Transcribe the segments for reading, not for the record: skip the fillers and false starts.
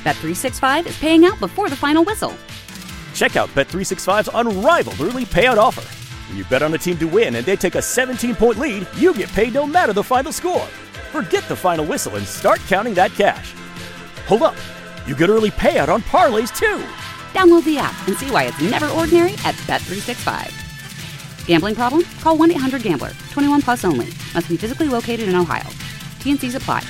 Bet365 is paying out before the final whistle. Check out Bet365's unrivaled early payout offer. When you bet on a team to win and they take a 17-point lead, you get paid no matter the final score. Forget the final whistle and start counting that cash. Hold up. You get early payout on parlays, too. Download the app and see why it's never ordinary at Bet365. Gambling problem? Call 1-800-GAMBLER. 21 plus only. Must be physically located in Ohio. T&Cs apply.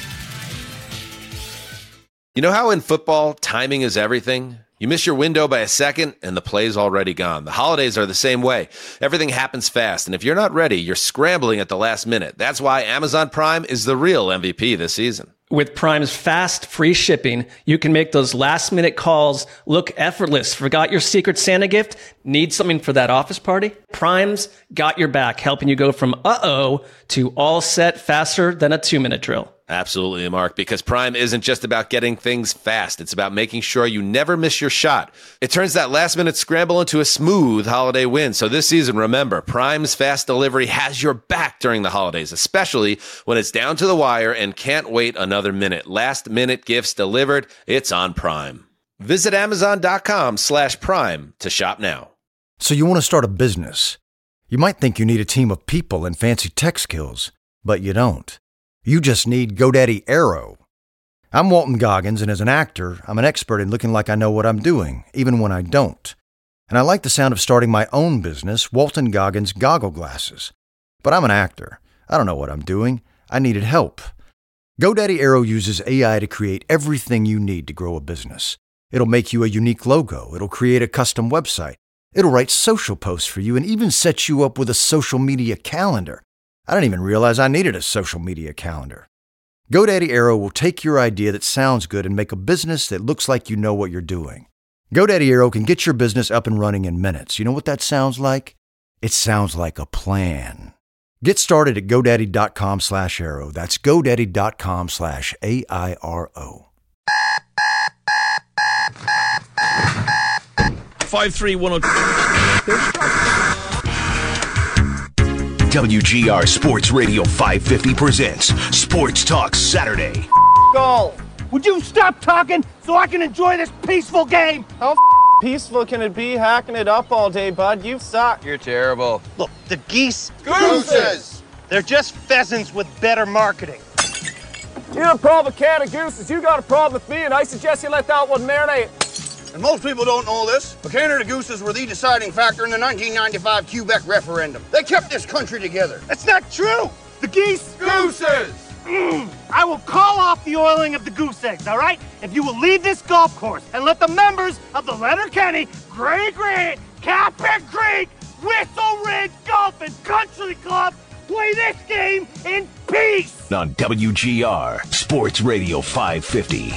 You know how in football, timing is everything? You miss your window by a second, and the play's already gone. The holidays are the same way. Everything happens fast, and if you're not ready, you're scrambling at the last minute. That's why Amazon Prime is the real MVP this season. With Prime's fast, free shipping, you can make those last-minute calls look effortless. Forgot your Secret Santa gift? Need something for that office party? Prime's got your back, helping you go from uh-oh to all set faster than a 2-minute drill. Absolutely, Mark, because Prime isn't just about getting things fast. It's about making sure you never miss your shot. It turns that last-minute scramble into a smooth holiday win. So this season, remember, Prime's fast delivery has your back during the holidays, especially when it's down to the wire and can't wait another minute. Last-minute gifts delivered, it's on Prime. Visit Amazon.com/Prime to shop now. So you want to start a business. You might think you need a team of people and fancy tech skills, but you don't. You just need GoDaddy Aero. I'm Walton Goggins, and as an actor, I'm an expert in looking like I know what I'm doing, even when I don't. And I like the sound of starting my own business, Walton Goggins Goggle Glasses. But I'm an actor. I don't know what I'm doing. I needed help. GoDaddy Aero uses AI to create everything you need to grow a business. It'll make you a unique logo. It'll create a custom website. It'll write social posts for you and even set you up with a social media calendar. I didn't even realize I needed a social media calendar. GoDaddy Aero will take your idea that sounds good and make a business that looks like you know what you're doing. GoDaddy Aero can get your business up and running in minutes. You know what that sounds like? It sounds like a plan. Get started at GoDaddy.com/Aero. That's GoDaddy.com/AIRO. 53102. WGR Sports Radio 550 presents Sports Talk Saturday. Goal. Would you stop talking so I can enjoy this peaceful game? How peaceful can it be hacking it up all day, bud? You suck. You're terrible. Look, the geese... Gooses! They're just pheasants with better marketing. You have a problem with can of gooses. You got a problem with me, and I suggest you let that one marinate. And most people don't know this, but Canada Gooses were the deciding factor in the 1995 Quebec referendum. They kept this country together. That's not true! The geese... Gooses! I will call off the oiling of the goose eggs, all right? If you will leave this golf course and let the members of the Letterkenny, Grey Green, Captain Creek, Whistle Ridge Golf and Country Club play this game in peace! On WGR Sports Radio 550.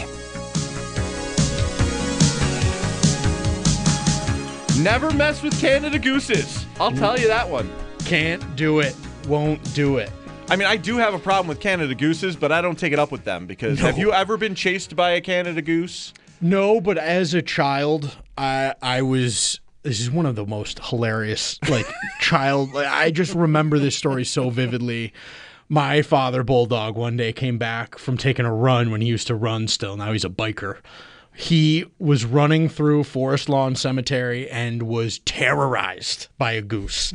Never mess with Canada Gooses. I'll tell you that one. Can't do it. Won't do it. I mean, I do have a problem with Canada Gooses, but I don't take it up with them because have you ever been chased by a Canada Goose? No, but as a child, I was... This is one of the most hilarious, I just remember this story so vividly. My father, Bulldog, one day came back from taking a run when he used to run still. Now he's a biker. He was running through Forest Lawn Cemetery and was terrorized by a goose.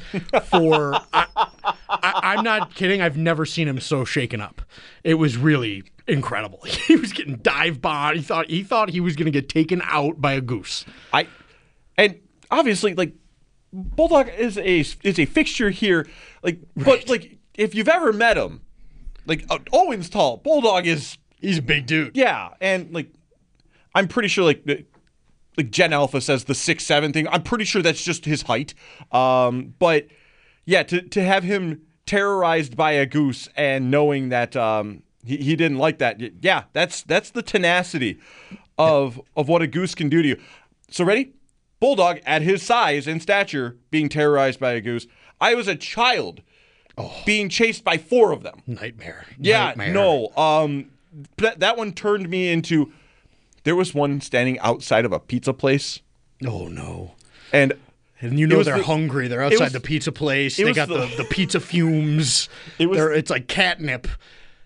I'm not kidding. I've never seen him so shaken up. It was really incredible. He was getting dive bombed. He thought he was going to get taken out by a goose. And obviously, Bulldog is a fixture here. But if you've ever met him, Owen's tall. Bulldog he's a big dude. Yeah, and I'm pretty sure Gen Alpha says the 6'7" thing. I'm pretty sure that's just his height. But yeah, to have him terrorized by a goose and knowing that he didn't like that. Yeah, that's the tenacity of what a goose can do to you. So ready? Bulldog at his size and stature being terrorized by a goose. I was a child being chased by 4 of them. Nightmare. Yeah, no. That one turned me into. There was one standing outside of a pizza place. Oh, no. And you know they're hungry. They're outside the pizza place. They got the pizza fumes. It's like catnip.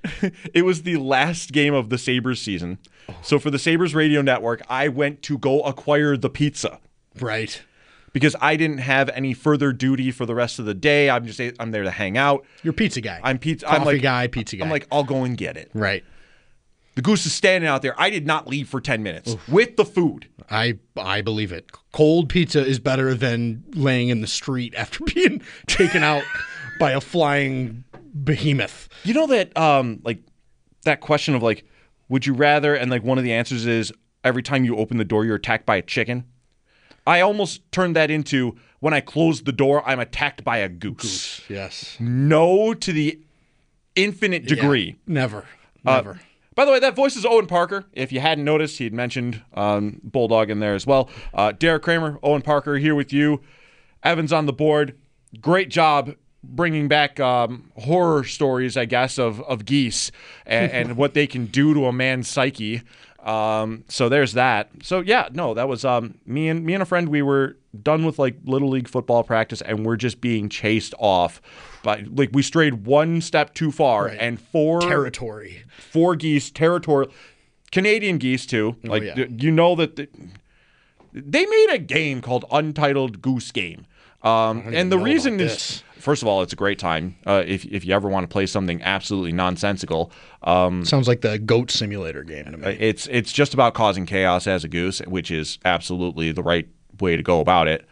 It was the last game of the Sabres season. So for the Sabres radio network, I went to go acquire the pizza. Right. Because I didn't have any further duty for the rest of the day. I'm there to hang out. You're pizza guy. I'm pizza guy, pizza guy. I'm like, I'll go and get it. Right. The Goose is standing out there. I did not leave for 10 minutes with the food. I believe it. Cold pizza is better than laying in the street after being taken out by a flying behemoth. You know that that question of like, would you rather, and like one of the answers is every time you open the door you're attacked by a chicken? I almost turned that into when I close the door I'm attacked by a goose. Yes. No to the infinite degree. Yeah, never. By the way, that voice is Owen Parker. If you hadn't noticed, he had mentioned Bulldog in there as well. Derek Kramer, Owen Parker here with you. Evan's on the board. Great job bringing back horror stories, I guess, of geese and what they can do to a man's psyche. So there's that. So yeah, no, that was me and a friend. We were done with like Little League football practice, and we're just being chased off. But like we strayed one step too far, and four geese, territorial, Canadian geese too. Like you know that they made a game called Untitled Goose Game. And the reason is, first of all, it's a great time if you ever want to play something absolutely nonsensical. Sounds like the goat simulator game to me. It's just about causing chaos as a goose, which is absolutely the right way to go about it.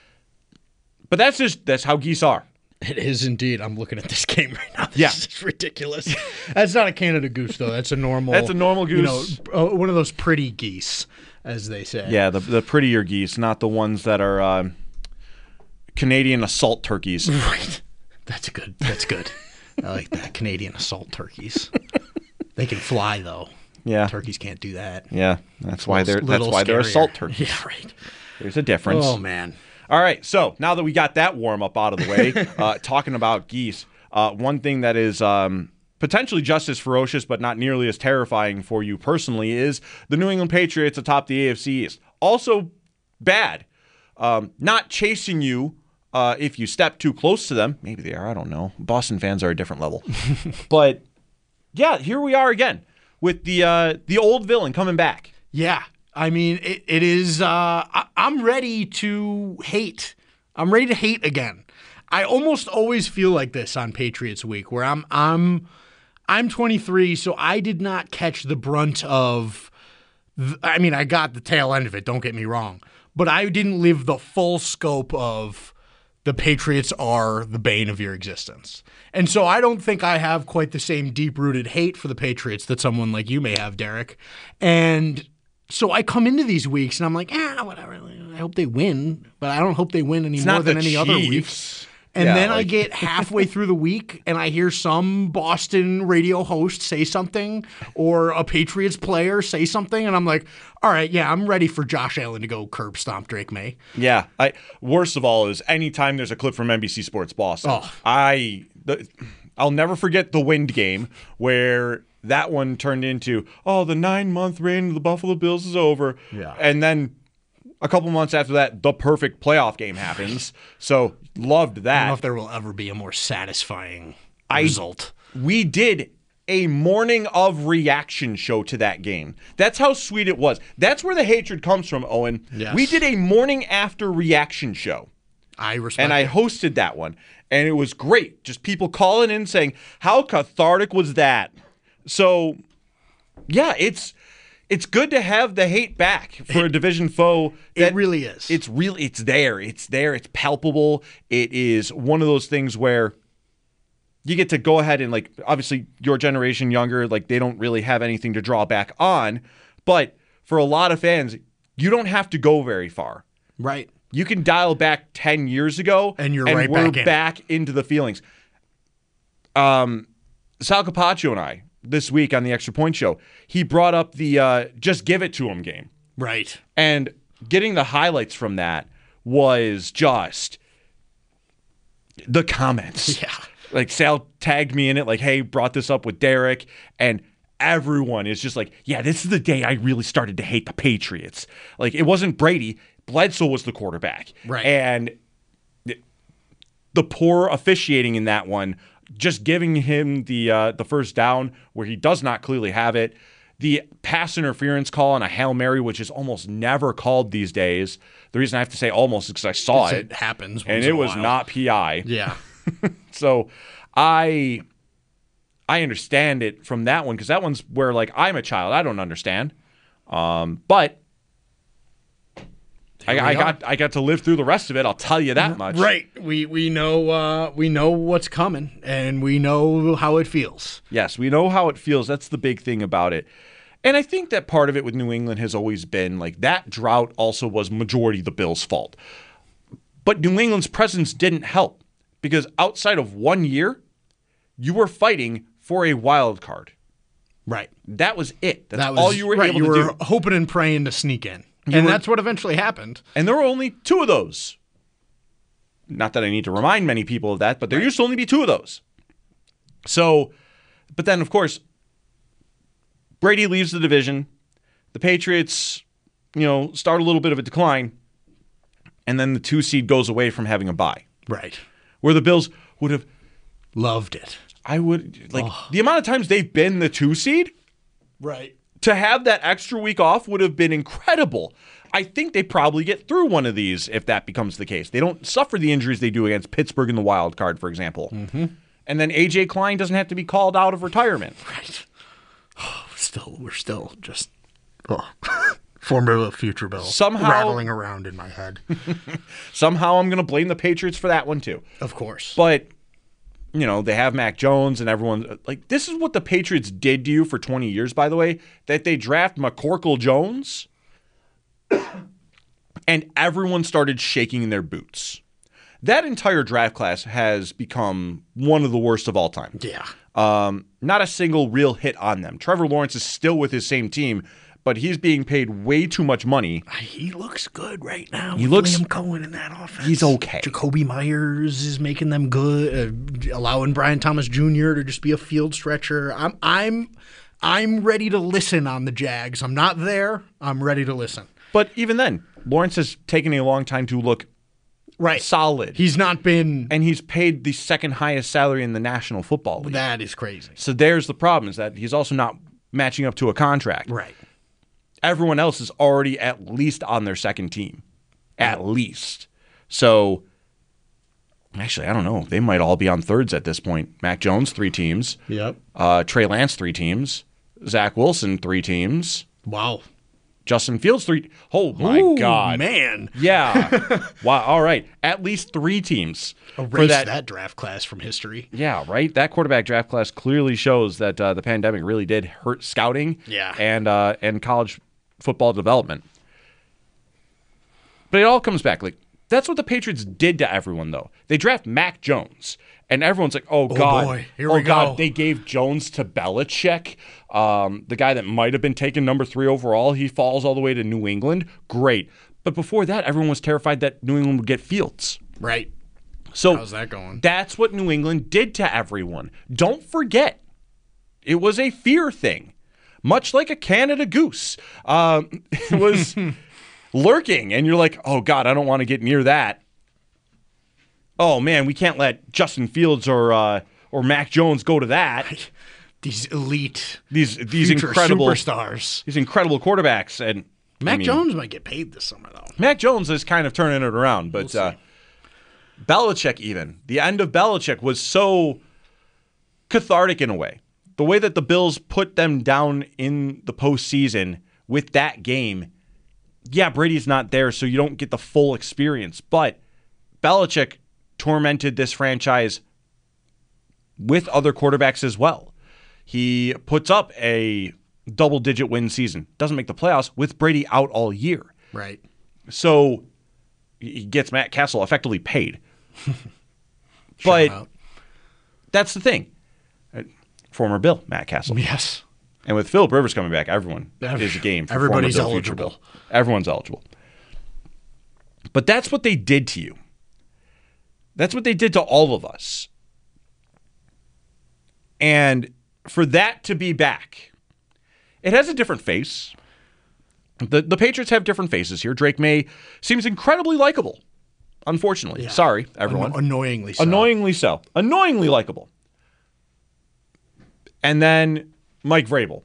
But that's how geese are. It is indeed. I'm looking at this game right now. This is ridiculous. That's not a Canada goose, though. That's a normal. That's a normal goose. One of those pretty geese, as they say. Yeah, the prettier geese, not the ones that are Canadian assault turkeys. Right. That's good. I like that. Canadian assault turkeys. They can fly, though. Yeah. Turkeys can't do that. Yeah. That's why they're assault turkeys. Yeah, right. There's a difference. Oh, man. All right, so now that we got that warm-up out of the way, talking about geese, one thing that is potentially just as ferocious but not nearly as terrifying for you personally is the New England Patriots atop the AFC East. Also bad. Not chasing you if you step too close to them. Maybe they are, I don't know. Boston fans are a different level. But, yeah, here we are again with the old villain coming back. Yeah. I mean, it is. I'm ready to hate. I'm ready to hate again. I almost always feel like this on Patriots Week, where I'm 23, so I did not catch the brunt of. I mean, I got the tail end of it. Don't get me wrong, but I didn't live the full scope of the Patriots are the bane of your existence, and so I don't think I have quite the same deep-rooted hate for the Patriots that someone like you may have, Derek, and. So I come into these weeks and I'm like, whatever. I hope they win, but I don't hope they win any more than any other weeks. And then I get halfway through the week and I hear some Boston radio host say something or a Patriots player say something, and I'm like, all right, yeah, I'm ready for Josh Allen to go curb stomp Drake May. Yeah. Worst of all is anytime there's a clip from NBC Sports Boston, I'll never forget the Wind game where that one turned into, the 9-month reign of the Buffalo Bills is over. Yeah. And then a couple months after that, the perfect playoff game happens. So loved that. I don't know if there will ever be a more satisfying result. We did a morning of reaction show to that game. That's how sweet it was. That's where the hatred comes from, Owen. Yes. We did a morning after reaction show. I respect And I hosted that one. And it was great. Just people calling in saying, how cathartic was that? So, yeah, it's good to have the hate back for a division foe. It really is. It's there. It's there. It's palpable. It is one of those things where you get to go ahead and, like, obviously your generation younger, like, they don't really have anything to draw back on. But for a lot of fans, you don't have to go very far. Right. You can dial back 10 years ago, and we're back into the feelings. Sal Capaccio and I, this week on the Extra Point Show, he brought up the Just Give It To Him game. Right. And getting the highlights from that was just the comments. Yeah. Like, Sal tagged me in it, like, hey, brought this up with Derek, and everyone is just like, yeah, this is the day I really started to hate the Patriots. Like, it wasn't Brady. Bledsoe was the quarterback. Right. And the poor officiating in that one just giving him the first down where he does not clearly have it. The pass interference call on a Hail Mary, which is almost never called these days. The reason I have to say almost is because I saw it. It happens. And it was not PI. Yeah. So I understand it from that one because that one's where, like, I'm a child. I don't understand. But I got to live through the rest of it. I'll tell you that much. Right. We know what's coming, and we know how it feels. Yes, we know how it feels. That's the big thing about it. And I think that part of it with New England has always been like that drought also was majority the Bills' fault. But New England's presence didn't help because outside of 1 year, you were fighting for a wild card. Right. That was it. That's that was all you were able to do. You were hoping and praying to sneak in. That's what eventually happened. And there were only 2 of those. Not that I need to remind many people of that, but there used to only be 2 of those. So, but then, of course, Brady leaves the division. The Patriots, start a little bit of a decline. And then the 2 seed goes away from having a bye. Right. Where the Bills would have loved it. I would, the amount of times they've been the 2 seed. Right. To have that extra week off would have been incredible. I think they probably get through one of these if that becomes the case. They don't suffer the injuries they do against Pittsburgh in the wild card, for example. Mm-hmm. And then A.J. Klein doesn't have to be called out of retirement. Right. We're still just former future Bill somehow rattling around in my head. Somehow I'm going to blame the Patriots for that one too. Of course. But they have Mac Jones and everyone. Like, this is what the Patriots did to you for 20 years, by the way, that they draft McCorkle Jones and everyone started shaking in their boots. That entire draft class has become one of the worst of all time. Yeah. Not a single real hit on them. Trevor Lawrence is still with his same team, but he's being paid way too much money. He looks good right now. He looks Liam Cohen in that offense. He's okay. Jacoby Myers is making them good, allowing Brian Thomas Jr. to just be a field stretcher. I'm ready to listen on the Jags. I'm not there. I'm ready to listen. But even then, Lawrence has taken a long time to look solid. He's not been, and he's paid the second highest salary in the National Football League. That is crazy. So there's the problem: is that he's also not matching up to a contract. Right. Everyone else is already at least on their second team. At least. So, actually, I don't know. They might all be on thirds at this point. Mac Jones, 3 teams. Yep. Trey Lance, 3 teams. Zach Wilson, 3 teams. Wow. Justin Fields, 3. Oh, my God. Man. Yeah. Wow. All right. At least 3 teams. Erase that draft class from history. Yeah, right? That quarterback draft class clearly shows that the pandemic really did hurt scouting and college football development. But it all comes back. Like, that's what the Patriots did to everyone, though. They draft Mac Jones, and everyone's like, oh God. Boy. Here we go. They gave Jones to Belichick, the guy that might have been taken number 3 overall. He falls all the way to New England. Great. But before that, everyone was terrified that New England would get Fields. Right. So how's that going? That's what New England did to everyone. Don't forget, it was a fear thing. Much like a Canada goose. It was lurking, and you're like, oh, God, I don't want to get near that. Oh, man, we can't let Justin Fields or Mac Jones go to that. These elite, these incredible superstars. These incredible quarterbacks. And Mac Jones might get paid this summer, though. Mac Jones is kind of turning it around, but Belichick even. The end of Belichick was so cathartic in a way. The way that the Bills put them down in the postseason with that game, yeah, Brady's not there, so you don't get the full experience. But Belichick tormented this franchise with other quarterbacks as well. He puts up a double-digit win season. Doesn't make the playoffs with Brady out all year. Right. So he gets Matt Castle effectively paid. But that's the thing. Former Bill, Matt Castle. Yes. And with Phillip Rivers coming back, everyone is a game for everybody's former Bill, eligible. future Bill. Everyone's eligible. But that's what they did to you. That's what they did to all of us. And for that to be back, it has a different face. The Patriots have different faces here. Drake May seems incredibly likable. Unfortunately. Yeah. Sorry, everyone. Annoyingly so. Annoyingly so. Annoyingly likable. And then Mike Vrabel.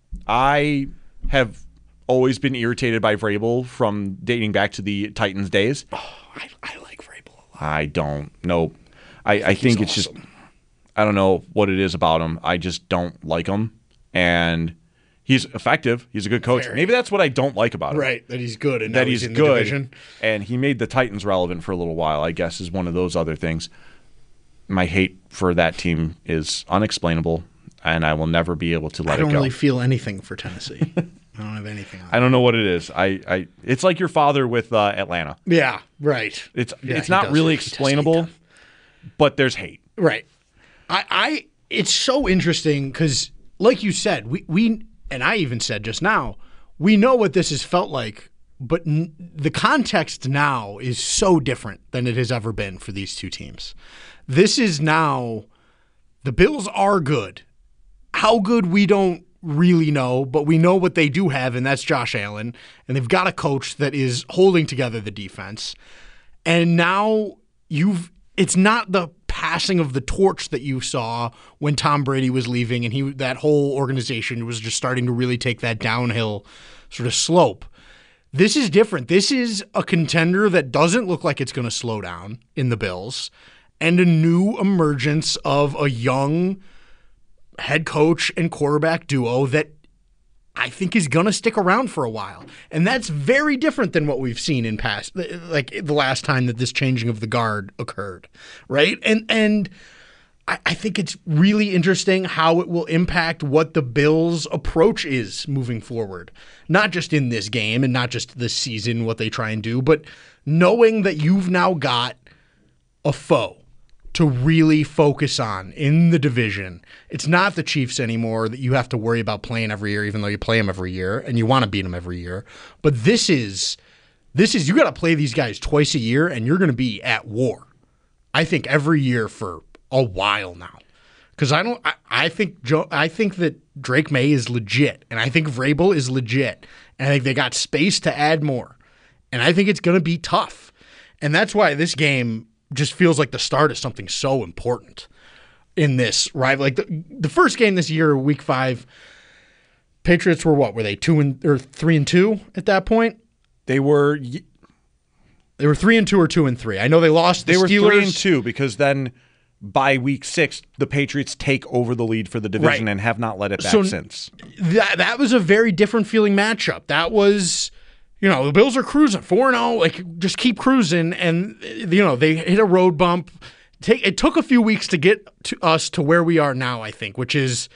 I have always been irritated by Vrabel from dating back to the Titans days. Oh, I like Vrabel a lot. I don't know. I think it's awesome. just, I don't know what it is about him. I just don't like him. And he's effective. He's a good coach. Maybe that's what I don't like about him. Right, that he's good and that now he's in good. the division. And he made the Titans relevant for a little while, I guess, is one of those other things. My hate for that team is unexplainable, and I will never be able to let it go. I don't really feel anything for Tennessee. I don't have anything on I don't know what it is. It's like your father with Atlanta. Yeah, right. It's not really explainable, but there's hate. Right. It's so interesting because, like you said, we and I even said just now, we know what this has felt like, but the context now is so different than it has ever been for these two teams. This is now, the Bills are good. How good, we don't really know, but we know what they do have, and that's Josh Allen. And they've got a coach that is holding together the defense. And now it's not the passing of the torch that you saw when Tom Brady was leaving and that whole organization was just starting to really take that downhill sort of slope. This is different. This is a contender that doesn't look like it's going to slow down in the Bills, and a new emergence of a young head coach and quarterback duo that I think is going to stick around for a while. And that's very different than what we've seen in past, like the last time that this changing of the guard occurred, right? And I think it's really interesting how it will impact what the Bills' approach is moving forward. Not just in this game and not just this season, what they try and do, but knowing that you've now got a foe to really focus on in the division. It's not the Chiefs anymore that you have to worry about playing every year, even though you play them every year and you want to beat them every year. But this is you got to play these guys twice a year, and you're going to be at war. I think every year for a while now, because I think that Drake May is legit, and I think Vrabel is legit, and I think they got space to add more, and I think it's going to be tough, and that's why this game just feels like the start of something so important in this, right? Like the first game this year, Week 5, Patriots were what? Were they 3-2 at that point? They were 3-2 or 2-3. I know they lost. They were Steelers. 3-2 because then by Week 6, the Patriots take over the lead for the division and have not let it back since. That was a very different feeling matchup. That was, the Bills are cruising 4-0, like just keep cruising, and they hit a road bump. It took a few weeks to get to us to where we are now, I think, which is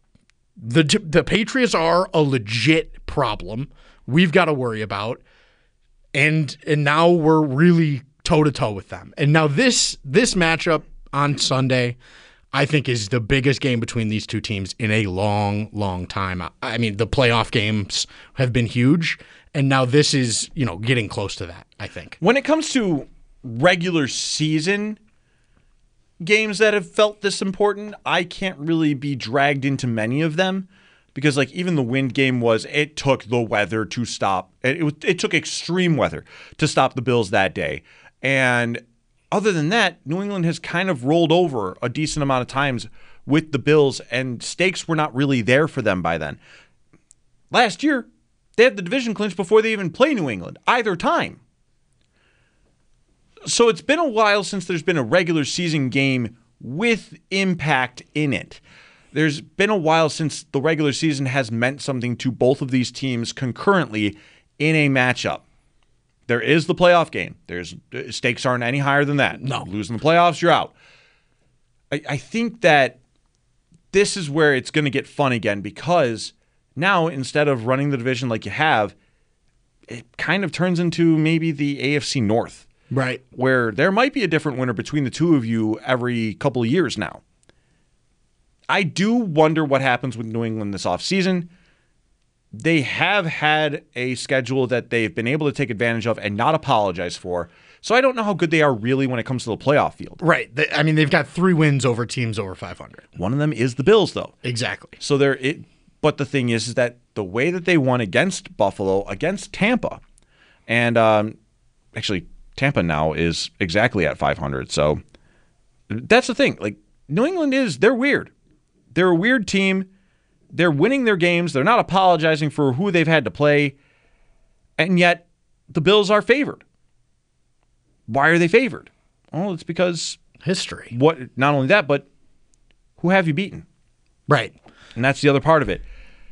the Patriots are a legit problem we've got to worry about, and now we're really toe-to-toe with them. And now this matchup on Sunday, I think, is the biggest game between these two teams in a long, long time. I mean, the playoff games have been huge, and now this is, getting close to that, I think. When it comes to regular season games that have felt this important, I can't really be dragged into many of them because, even the Wind game it took the weather to stop. It took extreme weather to stop the Bills that day. And other than that, New England has kind of rolled over a decent amount of times with the Bills, and stakes were not really there for them by then. Last year, they had the division clinch before they even play New England, either time. So it's been a while since there's been a regular season game with impact in it. There's been a while since the regular season has meant something to both of these teams concurrently in a matchup. There is the playoff game. Stakes aren't any higher than that. No. Losing the playoffs, you're out. I think that this is where it's going to get fun again, because now, instead of running the division like you have, it kind of turns into maybe the AFC North. Right. Where there might be a different winner between the two of you every couple of years now. I do wonder what happens with New England this offseason. They have had a schedule that they've been able to take advantage of and not apologize for. So I don't know how good they are really when it comes to the playoff field. Right. They've got 3 wins over teams over 500. One of them is the Bills, though. Exactly. So but the thing is that the way that they won against Buffalo, against Tampa, and actually Tampa now is exactly at 500. So that's the thing. New England they're weird. They're a weird team. They're winning their games. They're not apologizing for who they've had to play. And yet, the Bills are favored. Why are they favored? Well, it's because history. Not only that, but who have you beaten? Right. And that's the other part of it.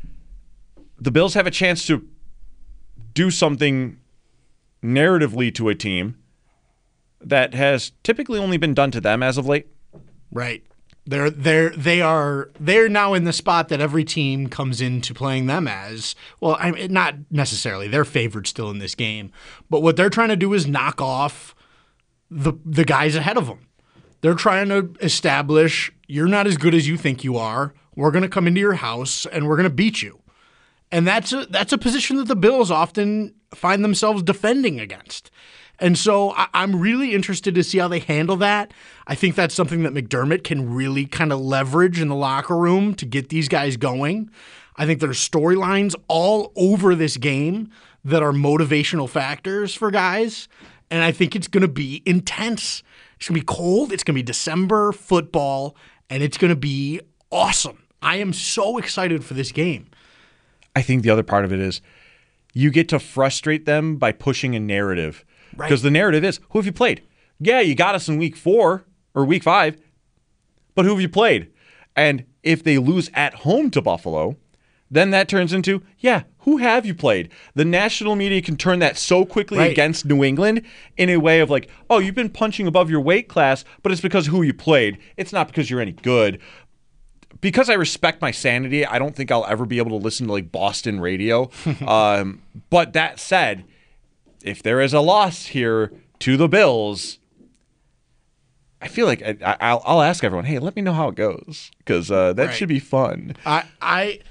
The Bills have a chance to do something narratively to a team that has typically only been done to them as of late. Right. They're now in the spot that every team comes into playing them as. Well, not necessarily. They're favored still in this game. But what they're trying to do is knock off the guys ahead of them. They're trying to establish, you're not as good as you think you are. We're going to come into your house and we're going to beat you. And that's a position that the Bills often find themselves defending against. And so I'm really interested to see how they handle that. I think that's something that McDermott can really kind of leverage in the locker room to get these guys going. I think there's storylines all over this game that are motivational factors for guys. And I think it's going to be intense. It's going to be cold. It's going to be December football, and it's going to be awesome. I am so excited for this game. I think the other part of it is you get to frustrate them by pushing a narrative. Because the narrative is, who have you played? Yeah, you got us in week 4 or week 5, but who have you played? And if they lose at home to Buffalo, then that turns into, yeah, who have you played? The national media can turn that so quickly against New England in a way of like, oh, you've been punching above your weight class, but it's because of who you played. It's not because you're any good. Because I respect my sanity, I don't think I'll ever be able to listen to like Boston radio. But that said, if there is a loss here to the Bills, I feel like I'll ask everyone, hey, let me know how it goes, because that should be fun. I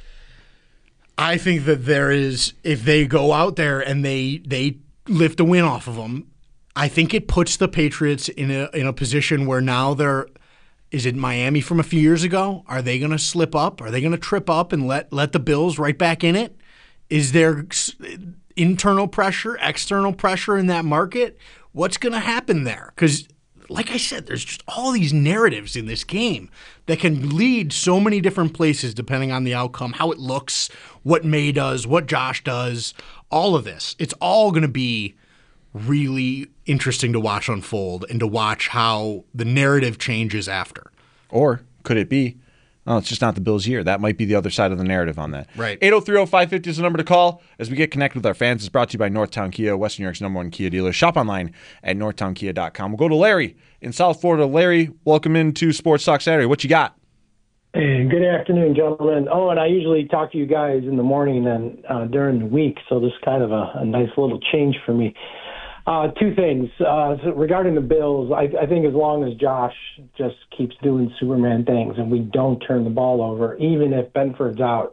think that there is, if they go out there and they lift a win off of them, I think it puts the Patriots in a position where now is it Miami from a few years ago? Are they going to slip up? Are they going to trip up and let the Bills right back in it? Is there internal pressure, external pressure in that market? What's going to happen there? Because, like I said, there's just all these narratives in this game that can lead so many different places depending on the outcome, how it looks, what May does, what Josh does, all of this. It's all going to be really interesting to watch unfold and to watch how the narrative changes after. Or could it be, oh, it's just not the Bills' year? That might be the other side of the narrative on that. Right. 803-0550 is the number to call as we get connected with our fans. It's brought to you by Northtown Kia, Western New York's #1 Kia dealer. Shop online at northtownkia.com. We'll go to Larry in South Florida. Larry, welcome into Sports Talk Saturday. What you got? Hey, good afternoon, gentlemen. Oh, and I usually talk to you guys in the morning and during the week, so this is kind of a nice little change for me. Two things. So regarding the Bills, I think as long as Josh just keeps doing Superman things and we don't turn the ball over, even if Benford's out,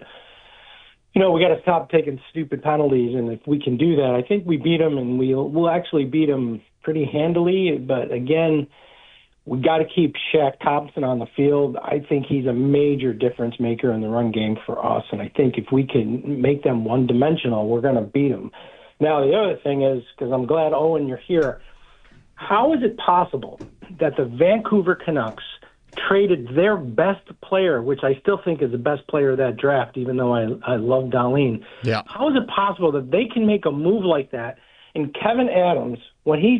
we got to stop taking stupid penalties. And if we can do that, I think we beat them, and we'll actually beat them pretty handily. But again, we got to keep Shaq Thompson on the field. I think he's a major difference maker in the run game for us. And I think if we can make them one-dimensional, we're going to beat them. Now, the other thing is, because I'm glad, Owen, you're here, how is it possible that the Vancouver Canucks traded their best player, which I still think is the best player of that draft, even though I love Dahlin? Yeah. How is it possible that they can make a move like that, and Kevin Adams, when he's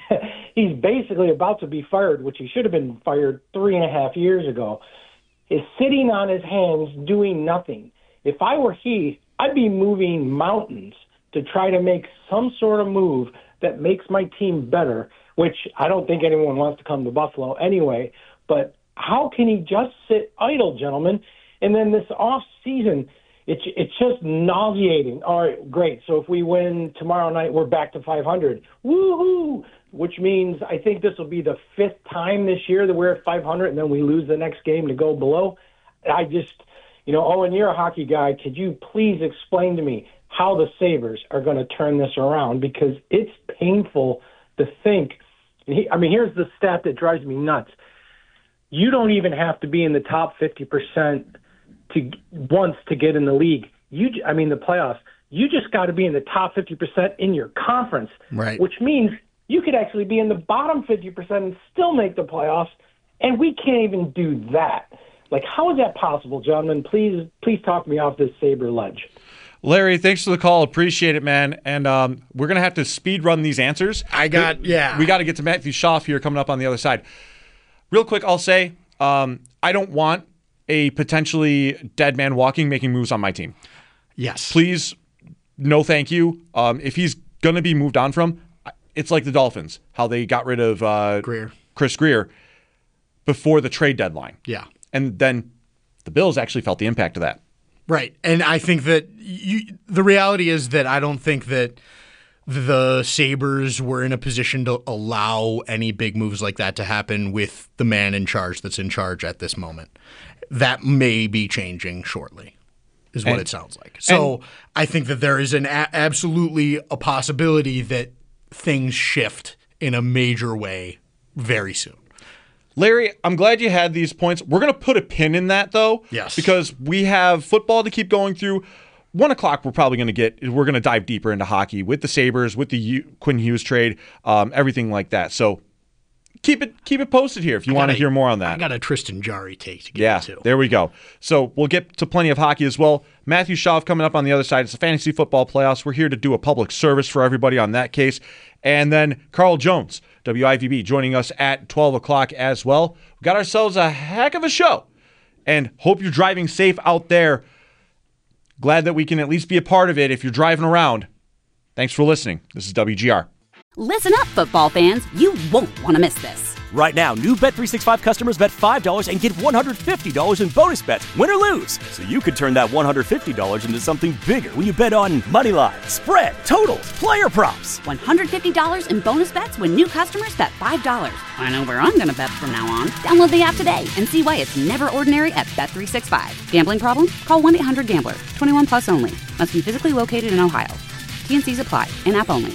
basically about to be fired, which he should have been fired 3.5 years ago, is sitting on his hands doing nothing? If I were he, I'd be moving mountains to try to make some sort of move that makes my team better, which I don't think anyone wants to come to Buffalo anyway. But how can he just sit idle, gentlemen? And then this off season, it's just nauseating. All right, great. So if we win tomorrow night, we're back to 500. Woohoo! Which means I think this will be the 5th time this year that we're at 500, and then we lose the next game to go below. I just, Owen, you're a hockey guy. Could you please explain to me how the Sabres are going to turn this around? Because it's painful to think. Here's the stat that drives me nuts. You don't even have to be in the top 50% to get in the league. The playoffs. You just got to be in the top 50% in your conference, right? Which means you could actually be in the bottom 50% and still make the playoffs, and we can't even do that. Like, how is that possible, gentlemen? Please talk me off this Sabre ledge. Larry, thanks for the call. Appreciate it, man. And we're going to have to speed run these answers. We got to get to Matthew Schauf here coming up on the other side. Real quick, I'll say I don't want a potentially dead man walking making moves on my team. Yes. Please, no thank you. If he's going to be moved on from, it's like the Dolphins, how they got rid of Chris Greer before the trade deadline. Yeah. And then the Bills actually felt the impact of that. Right. And I think that the reality is that I don't think that the Sabres were in a position to allow any big moves like that to happen with the man in charge that's in charge at this moment. That may be changing shortly, is what it sounds like. So I think that there is absolutely a possibility that things shift in a major way very soon. Larry, I'm glad you had these points. We're going to put a pin in that, though. Yes. Because we have football to keep going through. 1 o'clock, we're going to dive deeper into hockey with the Sabres, with the Quinn Hughes trade, everything like that. So keep it posted here if you want to hear more on that. I got a Tristan Jarry take to get into. There we go. So we'll get to plenty of hockey as well. Matthew Schauf coming up on the other side. It's the fantasy football playoffs. We're here to do a public service for everybody on that case. And then Carl Jones, WIVB, joining us at 12 o'clock as well. We got ourselves a heck of a show. And hope you're driving safe out there. Glad that we can at least be a part of it if you're driving around. Thanks for listening. This is WGR. Listen up, football fans. You won't want to miss this. Right now, new Bet365 customers bet $5 and get $150 in bonus bets, win or lose. So you could turn that $150 into something bigger when you bet on money line, spread, totals, player props. $150 in bonus bets when new customers bet $5. I know where I'm going to bet from now on. Download the app today and see why it's never ordinary at Bet365. Gambling problem? Call 1-800-GAMBLER. 21 plus only. Must be physically located in Ohio. T&Cs apply. In-app only.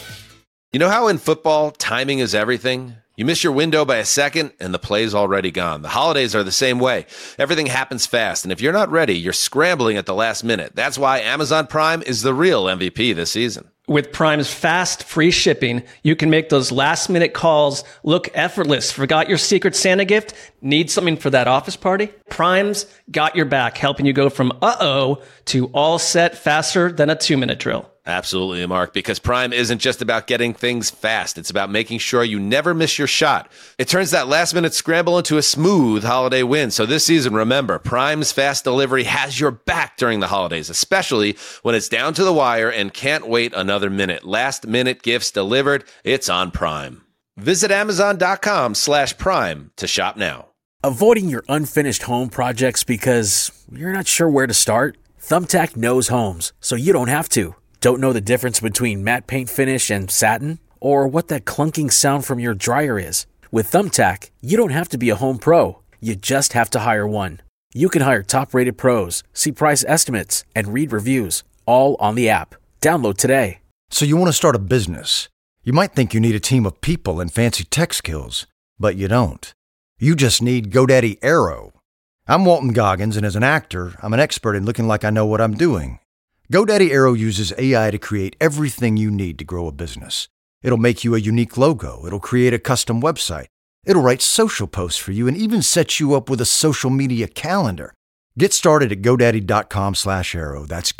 You know how in football, timing is everything? You miss your window by a second, and the play's already gone. The holidays are the same way. Everything happens fast, and if you're not ready, you're scrambling at the last minute. That's why Amazon Prime is the real MVP this season. With Prime's fast, free shipping, you can make those last-minute calls look effortless. Forgot your Secret Santa gift? Need something for that office party? Prime's got your back, helping you go from uh-oh to all set faster than a 2-minute drill. Absolutely, Mark, because Prime isn't just about getting things fast. It's about making sure you never miss your shot. It turns that last-minute scramble into a smooth holiday win. So this season, remember, Prime's fast delivery has your back during the holidays, especially when it's down to the wire and can't wait another minute. Last-minute gifts delivered, it's on Prime. Visit Amazon.com/Prime to shop now. Avoiding your unfinished home projects because you're not sure where to start? Thumbtack knows homes, so you don't have to. Don't know the difference between matte paint finish and satin? Or what that clunking sound from your dryer is? With Thumbtack, you don't have to be a home pro. You just have to hire one. You can hire top-rated pros, see price estimates, and read reviews, all on the app. Download today. So you want to start a business. You might think you need a team of people and fancy tech skills, but you don't. You just need GoDaddy Aero. I'm Walton Goggins, and as an actor, I'm an expert in looking like I know what I'm doing. GoDaddy Aero uses AI to create everything you need to grow a business. It'll make you a unique logo. It'll create a custom website. It'll write social posts for you and even set you up with a social media calendar. Get started at GoDaddy.com/Aero. That's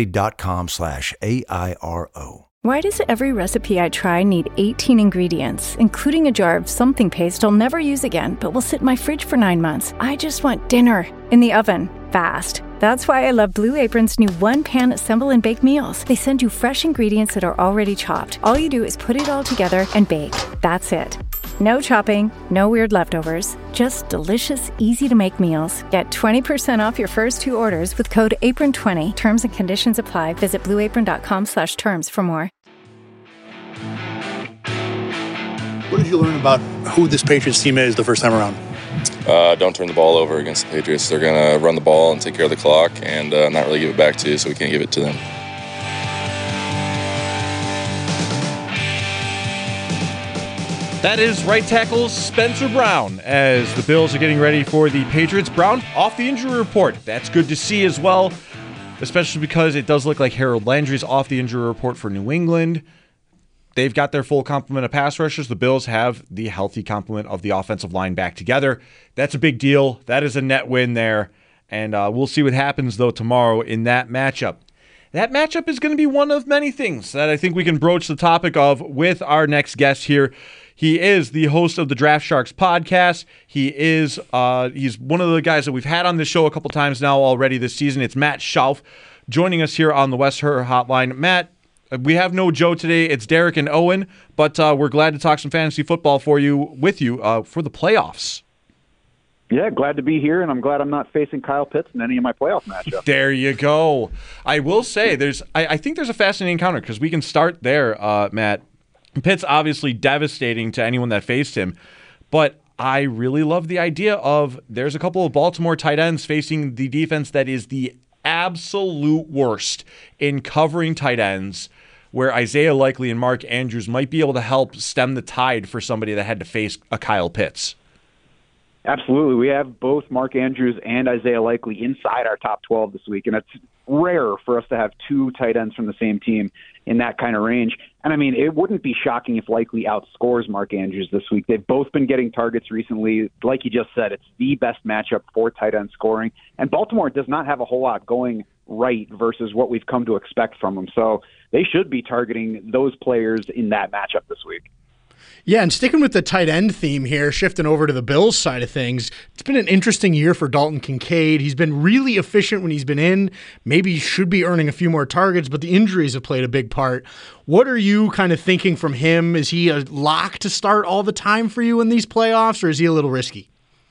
GoDaddy.com/AIRO. Why does every recipe I try need 18 ingredients, including a jar of something paste I'll never use again, but will sit in my fridge for 9 months? I just want dinner in the oven, fast. That's why I love Blue Apron's new one-pan assemble and bake meals. They send you fresh ingredients that are already chopped. All you do is put it all together and bake. That's it. No chopping, no weird leftovers, just delicious, easy-to-make meals. Get 20% off your first 2 orders with code APRON20. Terms and conditions apply. Visit blueapron.com/terms for more. What did you learn about who this Patriots team is the first time around? Don't turn the ball over against the Patriots. They're going to run the ball and take care of the clock and not really give it back to you, so we can't give it to them. That is right tackle Spencer Brown as the Bills are getting ready for the Patriots. Brown off the injury report. That's good to see as well, especially because it does look like Harold Landry's off the injury report for New England. they've got their full complement of pass rushers. The Bills have the healthy complement of the offensive line back together. That's a big deal. That is a net win there. And we'll see what happens, though, tomorrow in that matchup. That matchup is going to be one of many things that I think we can broach the topic of with our next guest here. He is the host of the Draft Sharks podcast. He's one of the guys that we've had on this show a couple times now already this season. It's Matt Schauf joining us here on the West Her Hotline. Matt, we have no Joe today. It's Derek and Owen, but we're glad to talk some fantasy football with you for the playoffs. Yeah, glad to be here, and I'm glad I'm not facing Kyle Pitts in any of my playoff matchups. There you go. I will say I think there's a fascinating encounter because we can start there, Matt. Pitts obviously devastating to anyone that faced him, but I really love the idea of there's a couple of Baltimore tight ends facing the defense that is the absolute worst in covering tight ends, where Isaiah Likely and Mark Andrews might be able to help stem the tide for somebody that had to face a Kyle Pitts. Absolutely. We have both Mark Andrews and Isaiah Likely inside our top 12 this week, and it's rare for us to have two tight ends from the same team in that kind of range. And, I mean, it wouldn't be shocking if Likely outscores Mark Andrews this week. They've both been getting targets recently. Like you just said, it's the best matchup for tight end scoring. And Baltimore does not have a whole lot going right versus what we've come to expect from them. So they should be targeting those players in that matchup this week. Yeah, and sticking with the tight end theme here, shifting over to the Bills side of things, it's been an interesting year for Dalton Kincaid. He's been really efficient when he's been in. Maybe he should be earning a few more targets, but the injuries have played a big part. What are you kind of thinking from him? Is he a lock to start all the time for you in these playoffs, or is he a little risky?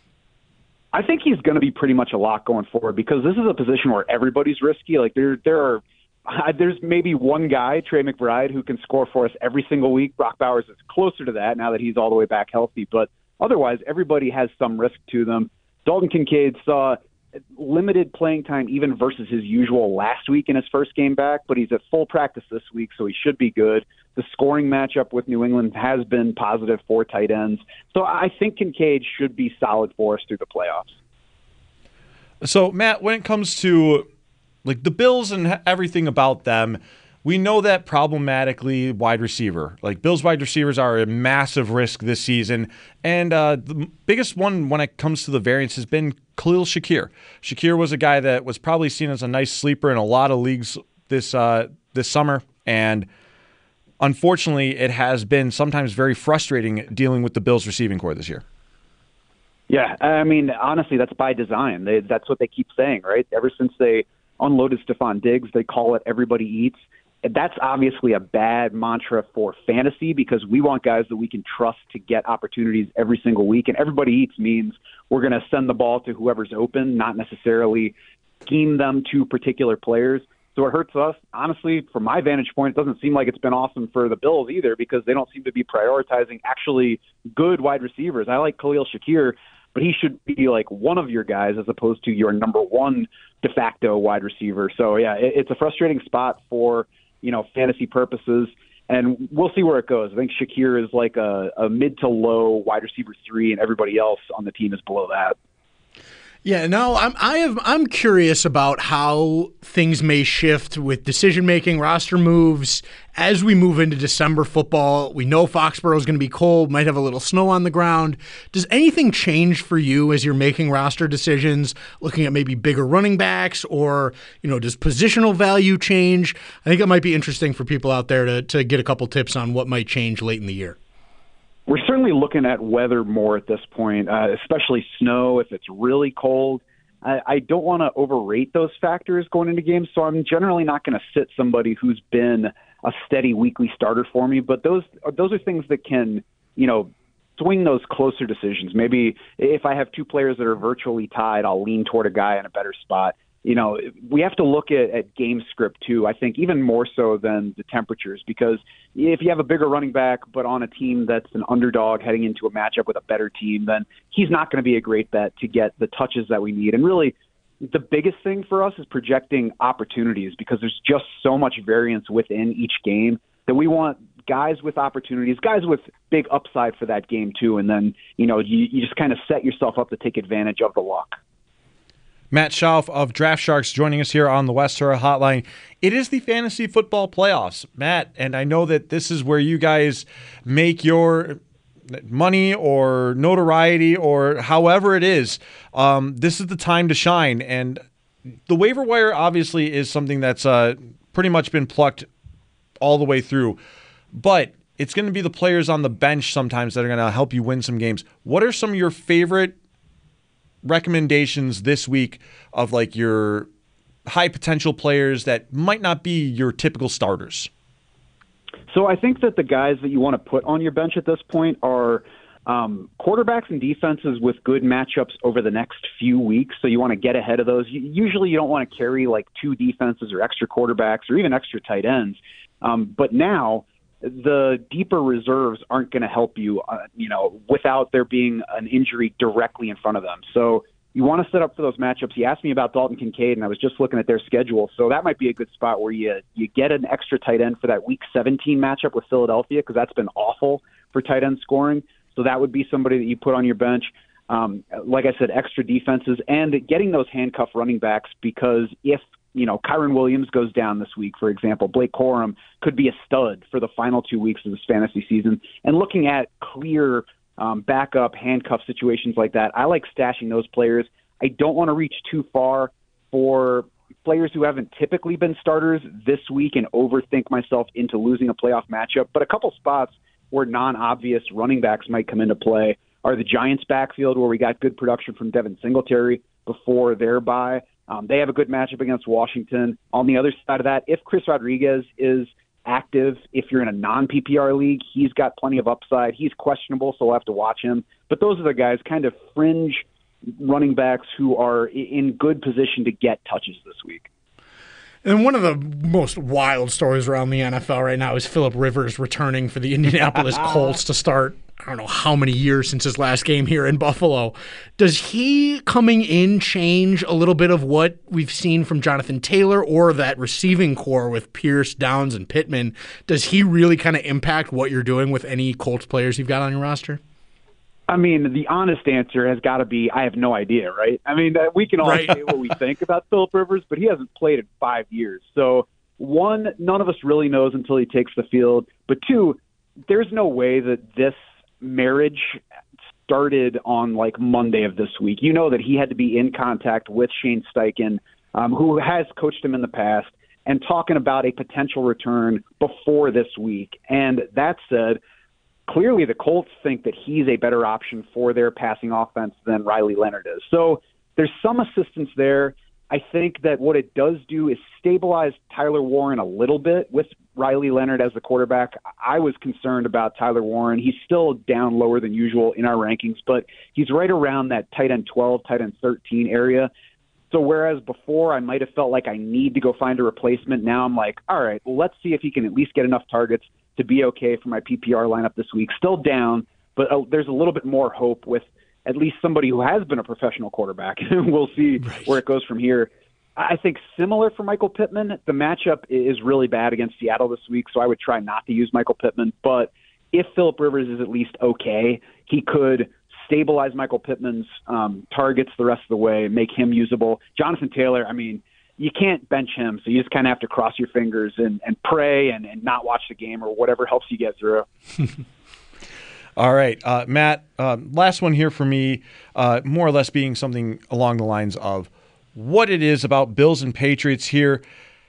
I think he's going to be pretty much a lock going forward because this is a position where everybody's risky. Like there's maybe one guy, Trey McBride, who can score for us every single week. Brock Bowers is closer to that now that he's all the way back healthy. But otherwise, everybody has some risk to them. Dalton Kincaid saw limited playing time even versus his usual last week in his first game back, but he's at full practice this week, so he should be good. The scoring matchup with New England has been positive for tight ends. So I think Kincaid should be solid for us through the playoffs. So, Matt, when it comes to like the Bills and everything about them, we know that problematically wide receiver. Like Bills wide receivers are a massive risk this season. And the biggest one when it comes to the variance has been Khalil Shakir. Shakir was a guy that was probably seen as a nice sleeper in a lot of leagues this summer. And unfortunately, it has been sometimes very frustrating dealing with the Bills receiving corps this year. Yeah, I mean, honestly, that's by design. That's what they keep saying, right? Ever since they unloaded Stephon Diggs, they call it everybody eats. And that's obviously a bad mantra for fantasy because we want guys that we can trust to get opportunities every single week. And everybody eats means we're going to send the ball to whoever's open, not necessarily scheme them to particular players. So it hurts us. Honestly, from my vantage point, it doesn't seem like it's been awesome for the Bills either because they don't seem to be prioritizing actually good wide receivers. I like Khalil Shakir, but he should be like one of your guys as opposed to your number one de facto wide receiver. So, yeah, it's a frustrating spot for, fantasy purposes, and we'll see where it goes. I think Shakir is like a mid to low wide receiver 3, and everybody else on the team is below that. Yeah, no, I'm curious about how things may shift with decision-making, roster moves, as we move into December football. We know Foxborough is going to be cold, might have a little snow on the ground. Does anything change for you as you're making roster decisions, looking at maybe bigger running backs, or, does positional value change? I think it might be interesting for people out there to get a couple tips on what might change late in the year. We're certainly looking at weather more at this point, especially snow if it's really cold. I don't want to overrate those factors going into games, so I'm generally not going to sit somebody who's been a steady weekly starter for me. But those are things that can, swing those closer decisions. Maybe if I have two players that are virtually tied, I'll lean toward a guy in a better spot. We have to look at game script too, I think, even more so than the temperatures, because if you have a bigger running back but on a team that's an underdog heading into a matchup with a better team, then he's not going to be a great bet to get the touches that we need. And really, the biggest thing for us is projecting opportunities because there's just so much variance within each game that we want guys with opportunities, guys with big upside for that game too. And then, you just kind of set yourself up to take advantage of the luck. Matt Schauf of Draft Sharks joining us here on the West Sora Hotline. It is the fantasy football playoffs, Matt, and I know that this is where you guys make your money or notoriety or however it is. This is the time to shine, and the waiver wire obviously is something that's pretty much been plucked all the way through, but it's going to be the players on the bench sometimes that are going to help you win some games. What are some of your favorite recommendations this week of like your high potential players that might not be your typical starters? So I think that the guys that you want to put on your bench at this point are quarterbacks and defenses with good matchups over the next few weeks. So you want to get ahead of those. Usually you don't want to carry like 2 defenses or extra quarterbacks or even extra tight ends. But now the deeper reserves aren't going to help you, without there being an injury directly in front of them. So you want to set up for those matchups. You asked me about Dalton Kincaid, and I was just looking at their schedule. So that might be a good spot where you get an extra tight end for that Week 17 matchup with Philadelphia, because that's been awful for tight end scoring. So that would be somebody that you put on your bench. Like I said, extra defenses and getting those handcuff running backs, because if Kyron Williams goes down this week, for example, Blake Corum could be a stud for the final 2 weeks of this fantasy season. And looking at clear backup handcuff situations like that, I like stashing those players. I don't want to reach too far for players who haven't typically been starters this week and overthink myself into losing a playoff matchup. But a couple spots where non-obvious running backs might come into play are the Giants' backfield, where we got good production from Devin Singletary before their bye. They have a good matchup against Washington. On the other side of that, if Chris Rodriguez is active, if you're in a non-PPR league, he's got plenty of upside. He's questionable, so we'll have to watch him. But those are the guys, kind of fringe running backs who are in good position to get touches this week. And one of the most wild stories around the NFL right now is Phillip Rivers returning for the Indianapolis Colts to start, I don't know how many years since his last game here in Buffalo. Does he coming in change a little bit of what we've seen from Jonathan Taylor or that receiving core with Pierce, Downs, and Pittman? Does he really kind of impact what you're doing with any Colts players you've got on your roster? I mean, the honest answer has got to be, I have no idea, right? I mean, we can all say what we think about Phillip Rivers, but he hasn't played in 5 years. So, one, none of us really knows until he takes the field. But two, there's no way that this marriage started on like Monday of this week. You know that he had to be in contact with Shane Steichen, who has coached him in the past, and talking about a potential return before this week. And that said, clearly the Colts think that he's a better option for their passing offense than Riley Leonard is. So there's some assistance there. I think that what it does do is stabilize Tyler Warren a little bit with Riley Leonard as the quarterback. I was concerned about Tyler Warren. He's still down lower than usual in our rankings, but he's right around that tight end 12, tight end 13 area. So whereas before I might have felt like I need to go find a replacement, now I'm like, all right, well, let's see if he can at least get enough targets to be okay for my PPR lineup this week. Still down, but there's a little bit more hope with at least somebody who has been a professional quarterback. We'll see where it goes from here. I think similar for Michael Pittman, the matchup is really bad against Seattle this week, so I would try not to use Michael Pittman. But if Phillip Rivers is at least okay, he could stabilize Michael Pittman's targets the rest of the way, make him usable. Jonathan Taylor, I mean, you can't bench him, so you just kind of have to cross your fingers and pray and not watch the game or whatever helps you get through. All right, Matt, last one here for me, more or less being something along the lines of what it is about Bills and Patriots here.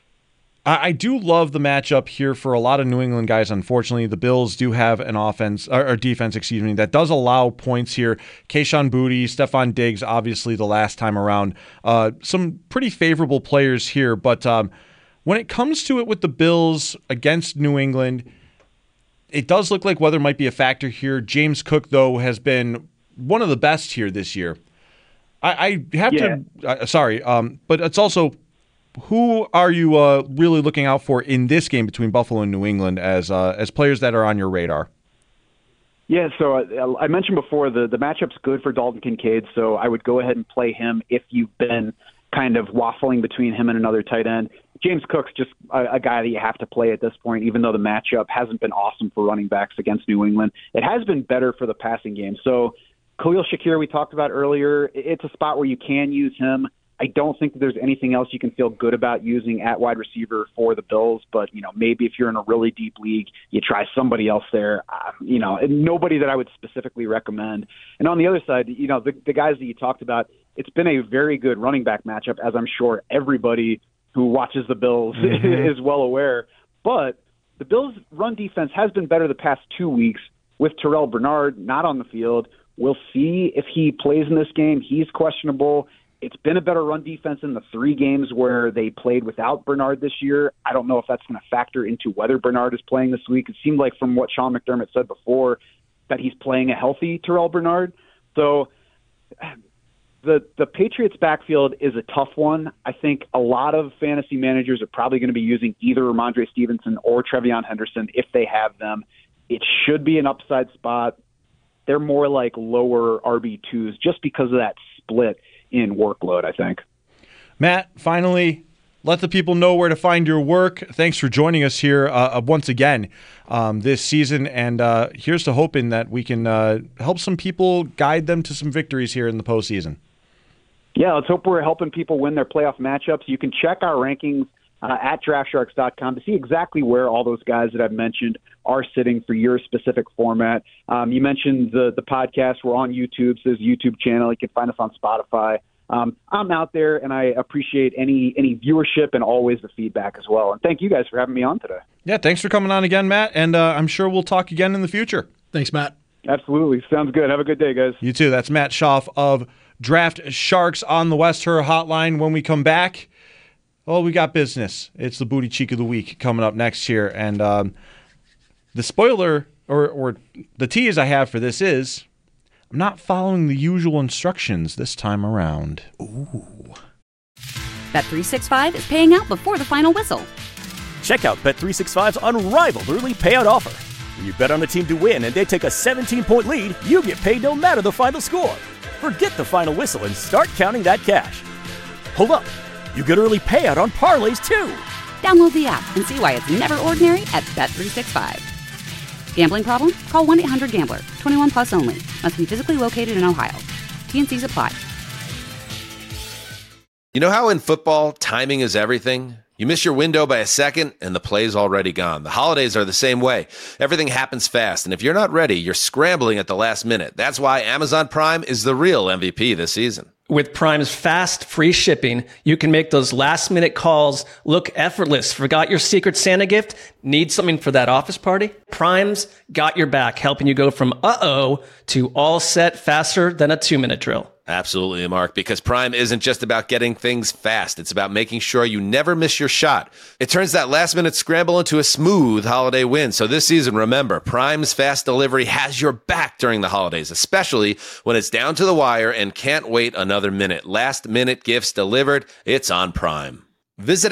I do love the matchup here for a lot of New England guys. Unfortunately, the Bills do have an offense or defense, that does allow points here. Kayshon Boutte, Stephon Diggs, obviously the last time around. Some pretty favorable players here, but when it comes to it with the Bills against New England, it does look like weather might be a factor here. James Cook, though, has been one of the best here this year. I have to, but it's also, who are you really looking out for in this game between Buffalo and New England as players that are on your radar? Yeah, so I mentioned before the matchup's good for Dalton Kincaid, so I would go ahead and play him if you've been kind of waffling between him and another tight end. James Cook's just a guy that you have to play at this point, even though the matchup hasn't been awesome for running backs against New England. It has been better for the passing game. So Khalil Shakir, we talked about earlier, it's a spot where you can use him. I don't think that there's anything else you can feel good about using at wide receiver for the Bills, but, maybe if you're in a really deep league, you try somebody else there, and nobody that I would specifically recommend. And on the other side, the guys that you talked about, it's been a very good running back matchup, as I'm sure everybody who watches the Bills is well aware. But the Bills' run defense has been better the past 2 weeks with Terrell Bernard not on the field. We'll see if he plays in this game. He's questionable. It's been a better run defense in the 3 games where they played without Bernard this year. I don't know if that's going to factor into whether Bernard is playing this week. It seemed like from what Sean McDermott said before that he's playing a healthy Terrell Bernard. So the Patriots' backfield is a tough one. I think a lot of fantasy managers are probably going to be using either Ramondre Stevenson or Trevion Henderson if they have them. It should be an upside spot. They're more like lower RB2s just because of that split in workload, I think. Matt, finally, let the people know where to find your work. Thanks for joining us here once again this season, and here's to hoping that we can help some people, guide them to some victories here in the postseason. Yeah, let's hope we're helping people win their playoff matchups. You can check our rankings at DraftSharks.com to see exactly where all those guys that I've mentioned are sitting for your specific format. You mentioned the podcast. We're on YouTube, so there's a YouTube channel. You can find us on Spotify. I'm out there, and I appreciate any viewership and always the feedback as well. And thank you guys for having me on today. Yeah, thanks for coming on again, Matt, and I'm sure we'll talk again in the future. Thanks, Matt. Absolutely. Sounds good. Have a good day, guys. You too. That's Matt Schauf of Draft Sharks on the West Her Hotline. When we come back, we got business. It's the Booty Cheek of the Week coming up next year. And the spoiler or the tease I have for this is I'm not following the usual instructions this time around. Ooh. Bet365 is paying out before the final whistle. Check out Bet365's unrivaled early payout offer. When you bet on a team to win and they take a 17-point lead, you get paid no matter the final score. Forget the final whistle and start counting that cash. Hold up. You get early payout on parlays, too. Download the app and see why it's never ordinary at Bet365. Gambling problem? Call 1-800-GAMBLER. 21 plus only. Must be physically located in Ohio. T&Cs apply. You know how in football, timing is everything? You miss your window by a second, and the play's already gone. The holidays are the same way. Everything happens fast, and if you're not ready, you're scrambling at the last minute. That's why Amazon Prime is the real MVP this season. With Prime's fast, free shipping, you can make those last-minute calls look effortless. Forgot your Secret Santa gift? Need something for that office party? Prime's got your back, helping you go from uh-oh to all set faster than a 2-minute drill. Absolutely, Mark, because Prime isn't just about getting things fast. It's about making sure you never miss your shot. It turns that last-minute scramble into a smooth holiday win. So this season, remember, Prime's fast delivery has your back during the holidays, especially when it's down to the wire and can't wait another minute. Last-minute gifts delivered. It's on Prime. Visit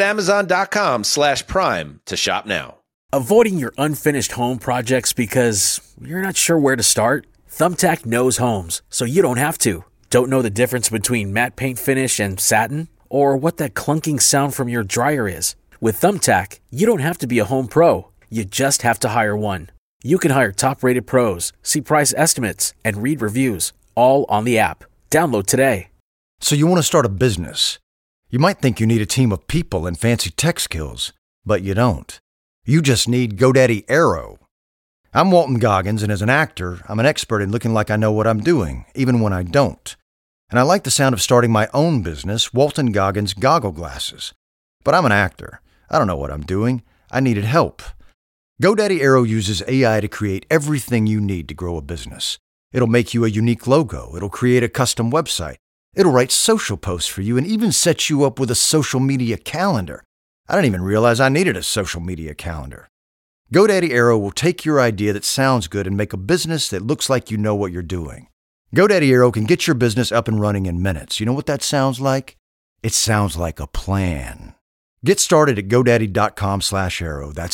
Amazon.com/Prime to shop now. Avoiding your unfinished home projects because you're not sure where to start? Thumbtack knows homes, so you don't have to. Don't know the difference between matte paint finish and satin? Or what that clunking sound from your dryer is? With Thumbtack, you don't have to be a home pro. You just have to hire one. You can hire top-rated pros, see price estimates, and read reviews, all on the app. Download today. So you want to start a business. You might think you need a team of people and fancy tech skills, but you don't. You just need GoDaddy Aero. I'm Walton Goggins, and as an actor, I'm an expert in looking like I know what I'm doing, even when I don't. And I like the sound of starting my own business, Walton Goggins Goggle Glasses. But I'm an actor. I don't know what I'm doing. I needed help. GoDaddy Aero uses AI to create everything you need to grow a business. It'll make you a unique logo. It'll create a custom website. It'll write social posts for you and even set you up with a social media calendar. I didn't even realize I needed a social media calendar. GoDaddy Aero will take your idea that sounds good and make a business that looks like you know what you're doing. GoDaddy Aero can get your business up and running in minutes. You know what that sounds like? It sounds like a plan. Get started at GoDaddy.com/Aero. That's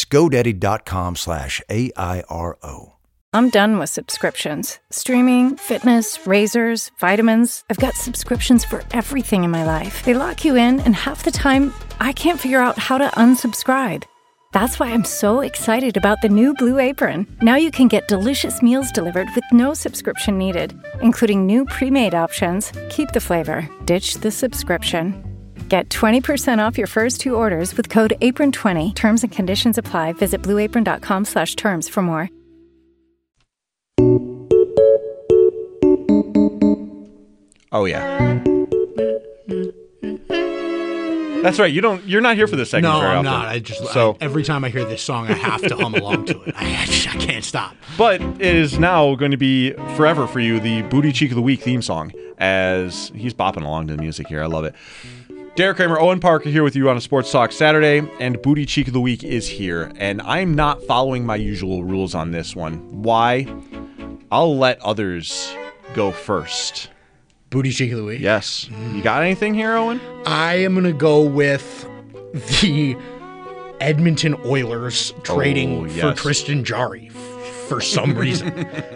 GoDaddy.com/AIRO. I'm done with subscriptions. Streaming, fitness, razors, vitamins. I've got subscriptions for everything in my life. They lock you in, and half the time, I can't figure out how to unsubscribe. That's why I'm so excited about the new Blue Apron. Now you can get delicious meals delivered with no subscription needed, including new pre-made options. Keep the flavor, ditch the subscription. Get 20% off your first 2 orders with code APRON20. Terms and conditions apply. Visit blueapron.com/terms for more. Oh yeah. That's right. You're not here for this segment. No, very I'm often. not. Every time I hear this song, I have to hum along to it. I can't stop. But it is now going to be forever for you the Booty Cheek of the Week theme song, as he's bopping along to the music here. I love it. Derek Kramer, Owen Parker here with you on a Sports Talk Saturday, and Booty Cheek of the Week is here. And I'm not following my usual rules on this one. Why? I'll let others go first. Booty Cheek of the Week? Yes. You got anything here, Owen? I am going to go with the Edmonton Oilers trading for Tristan Jarry for some reason.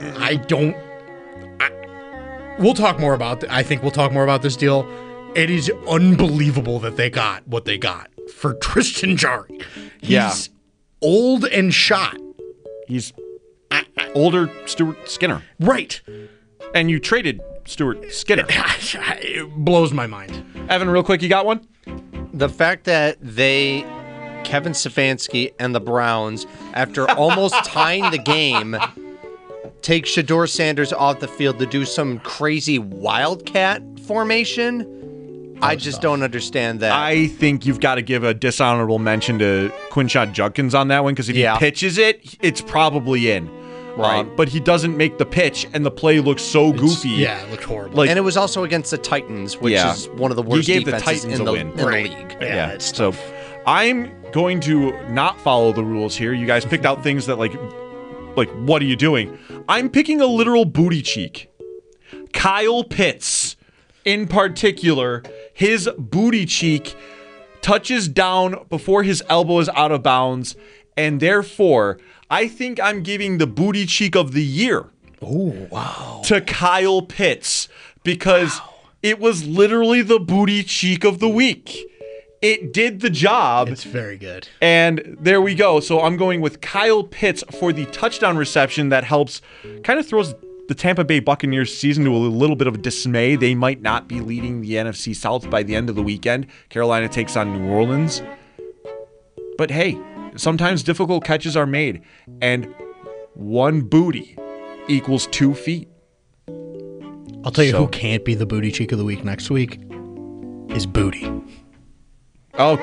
We'll talk more about I think we'll talk more about this deal. It is unbelievable that they got what they got for Tristan Jarry. He's old and shot. He's older Stuart Skinner. Right. And you traded Stuart Skinner. It blows my mind. Evan, real quick, you got one? The fact that Kevin Stefanski and the Browns, after almost tying the game, take Shedeur Sanders off the field to do some crazy wildcat formation. I just don't understand that. I think you've got to give a dishonorable mention to Quinshon Judkins on that one, because if he pitches it, it's probably in. Right. But he doesn't make the pitch, and the play looks so goofy. It looked horrible. And it was also against the Titans, which is one of the worst defenses in the league. Yeah. So I'm going to not follow the rules here. You guys picked out things that like what are you doing? I'm picking a literal booty cheek. Kyle Pitts, in particular, his booty cheek touches down before his elbow is out of bounds, and therefore I think I'm giving the booty cheek of the year to Kyle Pitts, because it was literally the booty cheek of the week. It did the job. It's very good. And there we go. So I'm going with Kyle Pitts for the touchdown reception that helps, kind of throws the Tampa Bay Buccaneers season to a little bit of dismay. They might not be leading the NFC South by the end of the weekend. Carolina takes on New Orleans. But hey, sometimes difficult catches are made, and one booty equals 2 feet. I'll tell you who can't be the Booty Cheek of the Week next week is Booty. Oh.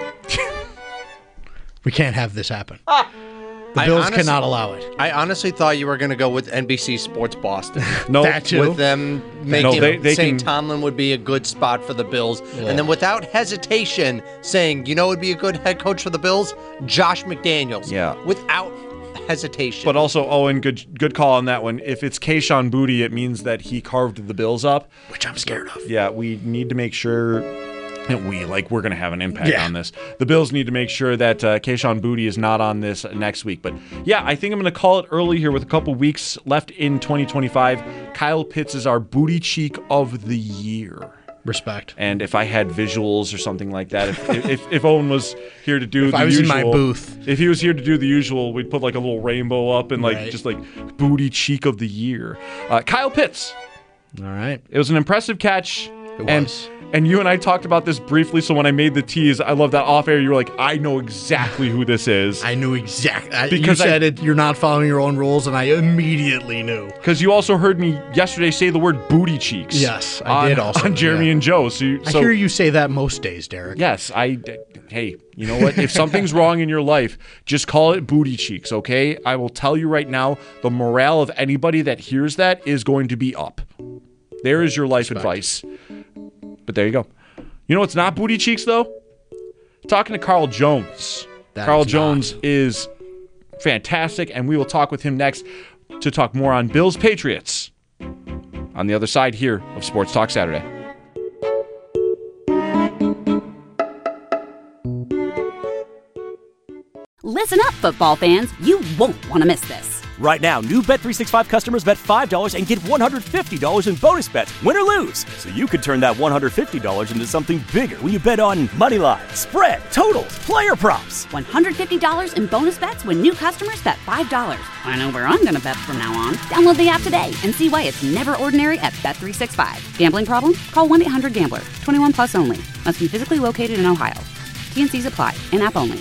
We can't have this happen. The Bills cannot allow it. I honestly thought you were going to go with NBC Sports Boston. No, that too. With them making saying Tomlin would be a good spot for the Bills. Yeah. And then without hesitation saying, you know who would be a good head coach for the Bills? Josh McDaniels. Yeah. Without hesitation. But also, Owen, good call on that one. If it's Kayshon Boutte, it means that he carved the Bills up. Which I'm scared of. Yeah, we need to make sure... we're going to have an impact on this. The Bills need to make sure that Kayshon Boutte is not on this next week. But yeah, I think I'm going to call it early here with a couple weeks left in 2025. Kyle Pitts is our booty cheek of the year. Respect. And if I had visuals or something like that, if Owen was here to do if the I was usual, in my booth, if he was here to do the usual, we'd put like a little rainbow up and just booty cheek of the year. Kyle Pitts. All right. It was an impressive catch. It was. And you and I talked about this briefly, so when I made the tease, I love that off air, you were like, I know exactly who this is. I knew exactly. Because you said it, you're not following your own rules, and I immediately knew. Because you also heard me yesterday say the word booty cheeks. Yes, I did also. On Jeremy and Joe. So I hear you say that most days, Derek. Yes, hey, you know what? If something's wrong in your life, just call it booty cheeks, okay? I will tell you right now, the morale of anybody that hears that is going to be up. There is your life advice. But there you go. You know what's not booty cheeks, though? Talking to Carl Jones. Carl Jones is fantastic, and we will talk with him next to talk more on Bills Patriots on the other side here of Sports Talk Saturday. Listen up, football fans. You won't want to miss this. Right now, new Bet365 customers bet $5 and get $150 in bonus bets, win or lose. So you could turn that $150 into something bigger when you bet on money line, spread, totals, player props. $150 in bonus bets when new customers bet $5. I know where I'm going to bet from now on. Download the app today and see why it's never ordinary at Bet365. Gambling problem? Call 1-800-GAMBLER. 21 plus only. Must be physically located in Ohio. T&Cs apply. In-app only.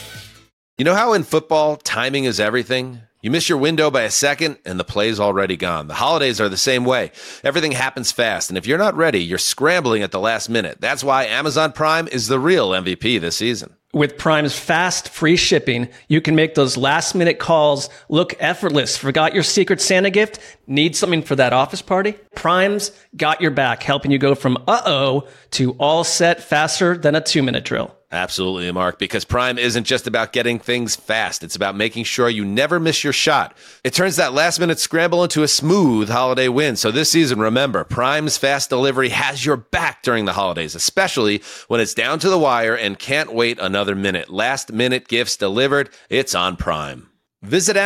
You know how in football, timing is everything? You miss your window by a second, and the play's already gone. The holidays are the same way. Everything happens fast, and if you're not ready, you're scrambling at the last minute. That's why Amazon Prime is the real MVP this season. With Prime's fast, free shipping, you can make those last-minute calls look effortless. Forgot your Secret Santa gift? Need something for that office party? Prime's got your back, helping you go from uh-oh to all set faster than a 2-minute drill. Absolutely, Mark, because Prime isn't just about getting things fast. It's about making sure you never miss your shot. It turns that last-minute scramble into a smooth holiday win. So this season, remember, Prime's fast delivery has your back during the holidays, especially when it's down to the wire and can't wait another minute. Last-minute gifts delivered, it's on Prime. Visit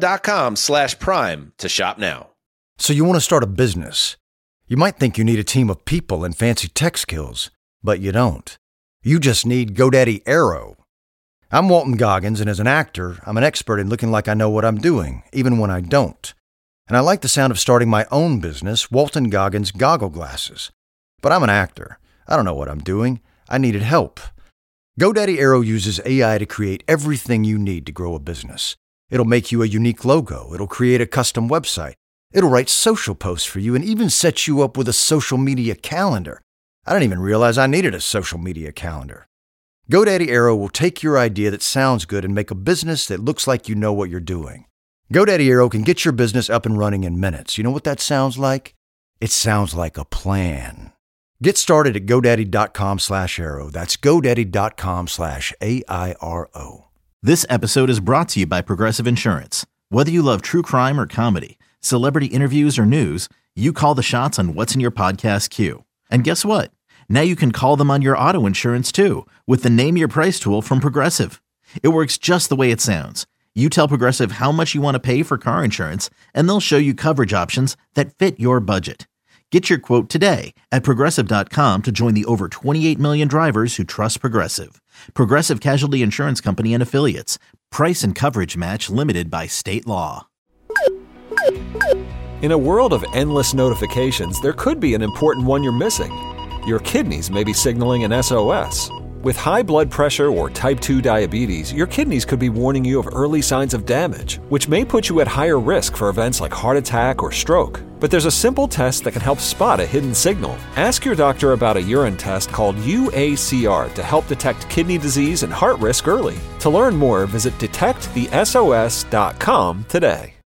Amazon.com/Prime to shop now. So you want to start a business. You might think you need a team of people and fancy tech skills, but you don't. You just need GoDaddy Aero. I'm Walton Goggins, and as an actor, I'm an expert in looking like I know what I'm doing, even when I don't. And I like the sound of starting my own business, Walton Goggins Goggle Glasses. But I'm an actor. I don't know what I'm doing. I needed help. GoDaddy Aero uses AI to create everything you need to grow a business. It'll make you a unique logo. It'll create a custom website. It'll write social posts for you and even set you up with a social media calendar. I didn't even realize I needed a social media calendar. GoDaddy Aero will take your idea that sounds good and make a business that looks like you know what you're doing. GoDaddy Aero can get your business up and running in minutes. You know what that sounds like? It sounds like a plan. Get started at GoDaddy.com/Aero. That's GoDaddy.com/AIRO. This episode is brought to you by Progressive Insurance. Whether you love true crime or comedy, celebrity interviews or news, you call the shots on what's in your podcast queue. And guess what? Now you can call them on your auto insurance too with the Name Your Price tool from Progressive. It works just the way it sounds. You tell Progressive how much you want to pay for car insurance, and they'll show you coverage options that fit your budget. Get your quote today at Progressive.com to join the over 28 million drivers who trust Progressive. Progressive Casualty Insurance Company and Affiliates. Price and coverage match limited by state law. In a world of endless notifications, there could be an important one you're missing. Your kidneys may be signaling an SOS. With high blood pressure or type 2 diabetes, your kidneys could be warning you of early signs of damage, which may put you at higher risk for events like heart attack or stroke. But there's a simple test that can help spot a hidden signal. Ask your doctor about a urine test called UACR to help detect kidney disease and heart risk early. To learn more, visit detectthesos.com today.